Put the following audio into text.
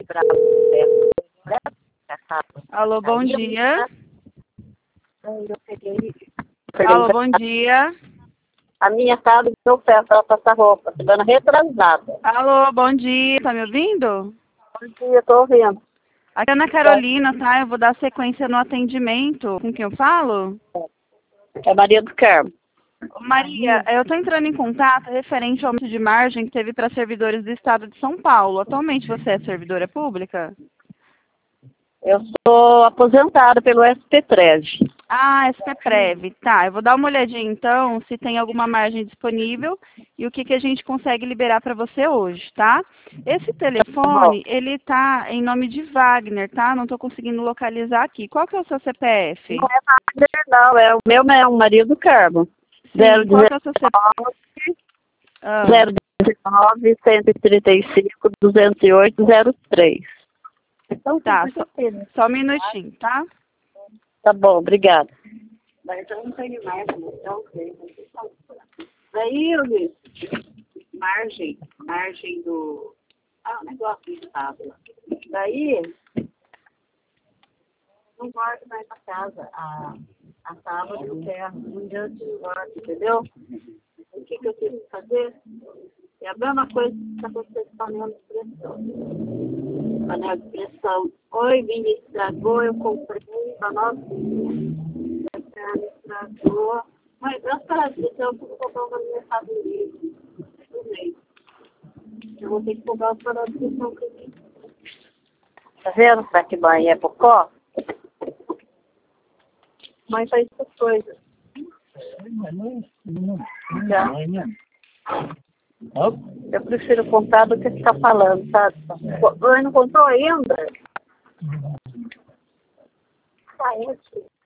para... Alô, bom dia. Eu peguei... Alô, bom dia. A minha casa deu pé para passar roupa, semana retrasada. Alô, bom dia. Tá me ouvindo? Bom dia, estou ouvindo. Aqui é Ana Carolina, tá? Eu vou dar sequência no atendimento. Com quem eu falo? É Maria do Carmo. Ô, Maria, eu estou entrando em contato referente ao aumento de margem que teve para servidores do Estado de São Paulo. Atualmente você é servidora pública? Eu sou aposentada pelo SP13. Ah, SPPrev. Tá, eu vou dar uma olhadinha então se tem alguma margem disponível e o que que a gente consegue liberar para você hoje, tá? Esse telefone, ele tá em nome de Wagner, tá? Não estou conseguindo localizar aqui. Qual que é o seu CPF? Não é Wagner, não, é o meu mesmo, Maria do Carmo. Sim, qual que é o seu CPF? 019 135 208 03. Então, Tá, só um minutinho, tá? tá bom, obrigada. Mas eu não tenho mais, então, daí, Luiz, margem do... Ah, o negócio de tábua. Daí, não guardo mais a casa, a tábua do ferro, um diante do guardo, entendeu? O que eu tive que fazer? É a mesma coisa que está acontecendo com a panela de pressão. Panela de pressão. Oi, Vini, estragou, eu comprei para nós. Estragou. Mas graças a Deus, eu vou comprar uma Mercado Livre. Eu vou ter que comprar os panelas de pressão que eu tenho. Tá vendo? Será que banho é pocó? Mas faz essas coisas. Já. Eu prefiro comprar do que ficar falando, sabe? Não comprou ainda? Ah, é,